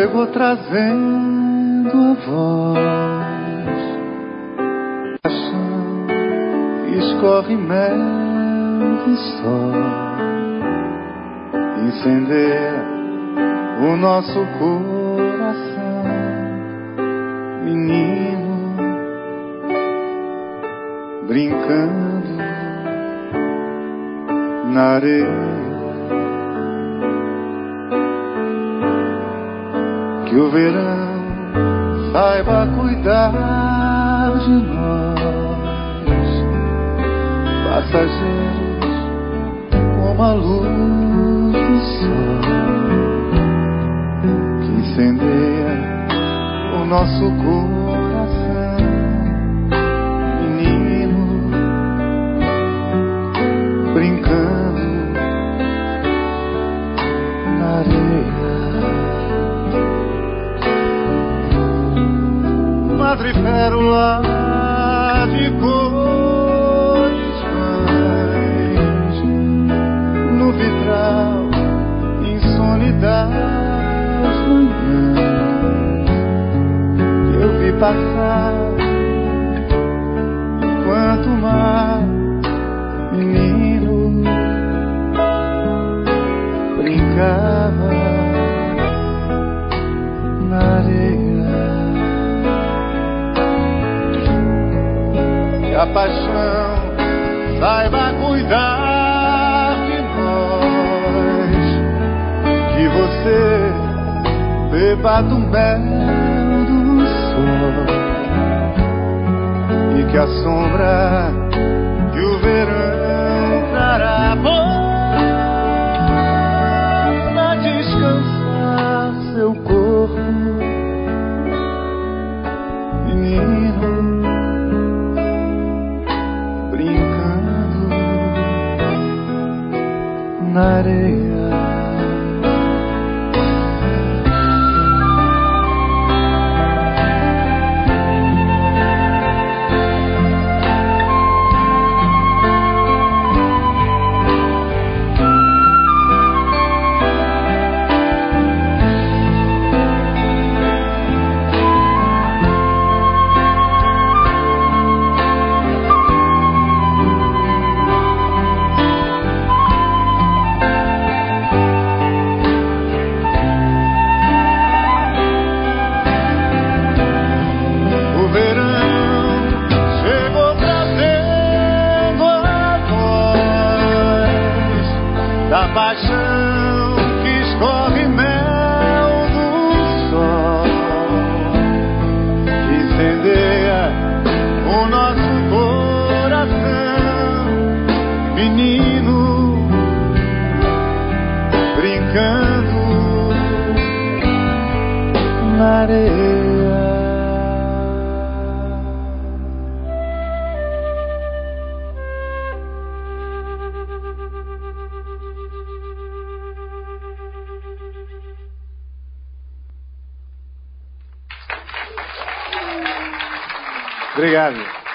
chegou trazendo a voz, paixão, escorre mel do sol, incendeia o nosso coração, menino, brincando na areia. Que o verão saiba cuidar de nós, passageiros como a luz do sol, que incendeia o nosso coração, menino, brincando na areia. Madrepérola de cores mais, no vitral, insone das manhãs, que eu vi passar enquanto o mar, menino, brincava na areia. A paixão saiba cuidar de nós, que você beba do mel do sol, e que a sombra que o verão trará possa descansar seu corpo, menino, na areia. Da paixão que escorre mel do sol, que incendeia o nosso coração, menino, brincando na areia. Obrigado.